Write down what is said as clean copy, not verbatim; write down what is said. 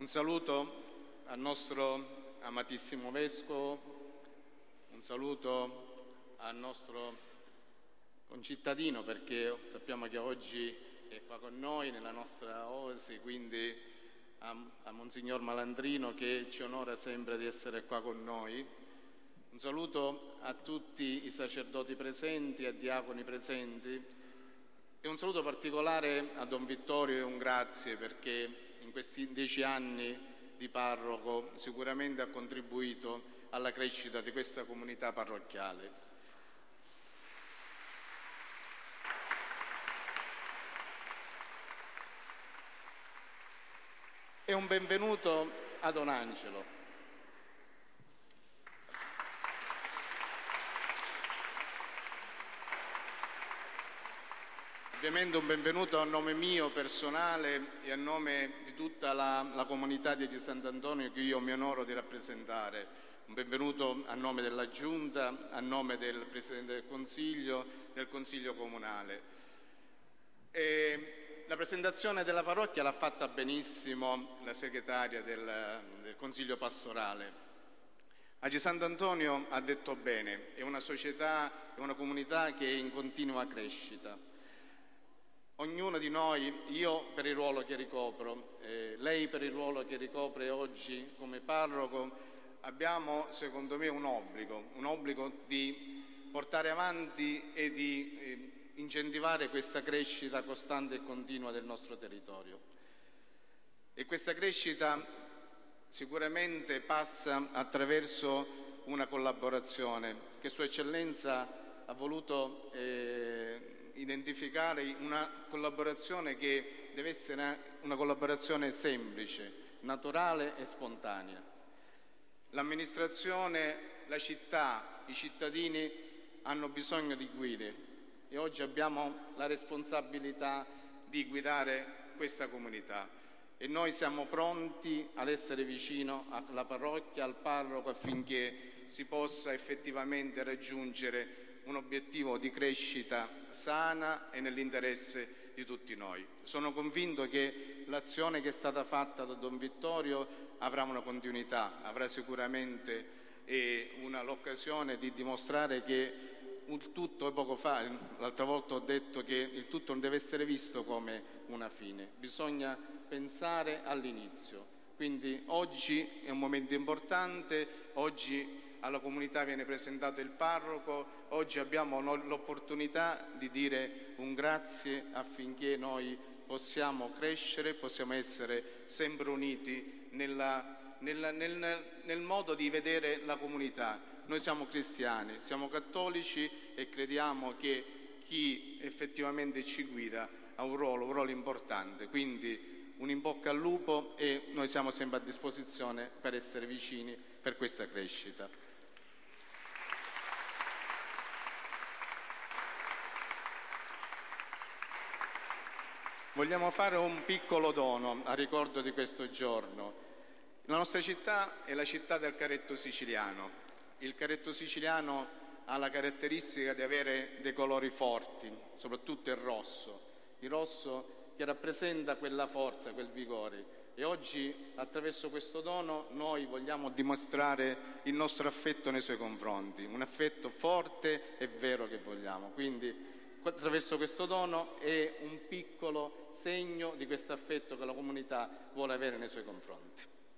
saluto al nostro amatissimo Vescovo, un saluto al nostro concittadino, perché sappiamo che oggi è qua con noi nella nostra oasi, quindi a Monsignor Malandrino, che ci onora sempre di essere qua con noi. Un saluto a tutti i sacerdoti presenti, a diaconi presenti, e un saluto particolare a Don Vittorio e un grazie, perché in questi 10 anni di parroco sicuramente ha contribuito alla crescita di questa comunità parrocchiale. E un benvenuto a Don Angelo. Ovviamente un benvenuto a nome mio personale e a nome di tutta la comunità di Sant'Antonio che io mi onoro di rappresentare. Un benvenuto a nome della Giunta, a nome del Presidente del Consiglio Comunale. La presentazione della parrocchia l'ha fatta benissimo la segretaria del Consiglio Pastorale. Agi Sant'Antonio ha detto bene, è una società, è una comunità che è in continua crescita. Ognuno di noi, io per il ruolo che ricopro, lei per il ruolo che ricopre oggi come parroco, abbiamo secondo me un obbligo di portare avanti e di incentivare questa crescita costante e continua del nostro territorio. E questa crescita sicuramente passa attraverso una collaborazione che Sua Eccellenza ha voluto identificare, una collaborazione che deve essere una collaborazione semplice, naturale e spontanea. L'amministrazione, la città, i cittadini hanno bisogno di guide e oggi abbiamo la responsabilità di guidare questa comunità e noi siamo pronti ad essere vicino alla parrocchia, al parroco, affinché si possa effettivamente raggiungere un obiettivo di crescita sana e nell'interesse di tutti noi. Sono convinto che l'azione che è stata fatta da Don Vittorio avrà una continuità, avrà sicuramente l'occasione di dimostrare che il tutto, poco fa, l'altra volta ho detto che il tutto non deve essere visto come una fine, bisogna pensare all'inizio. Quindi oggi è un momento importante, oggi alla comunità viene presentato il parroco, oggi abbiamo l'opportunità di dire un grazie affinché noi possiamo crescere, possiamo essere sempre uniti nel modo di vedere la comunità. Noi siamo cristiani, siamo cattolici e crediamo che chi effettivamente ci guida ha un ruolo importante, quindi un in bocca al lupo e noi siamo sempre a disposizione per essere vicini per questa crescita. Vogliamo fare un piccolo dono a ricordo di questo giorno. La nostra città è la città del Caretto Siciliano. Il Caretto Siciliano ha la caratteristica di avere dei colori forti, soprattutto il rosso che rappresenta quella forza, quel vigore. E oggi, attraverso questo dono, noi vogliamo dimostrare il nostro affetto nei suoi confronti, un affetto forte e vero che vogliamo. Quindi, attraverso questo dono è un piccolo segno di questo affetto che la comunità vuole avere nei suoi confronti.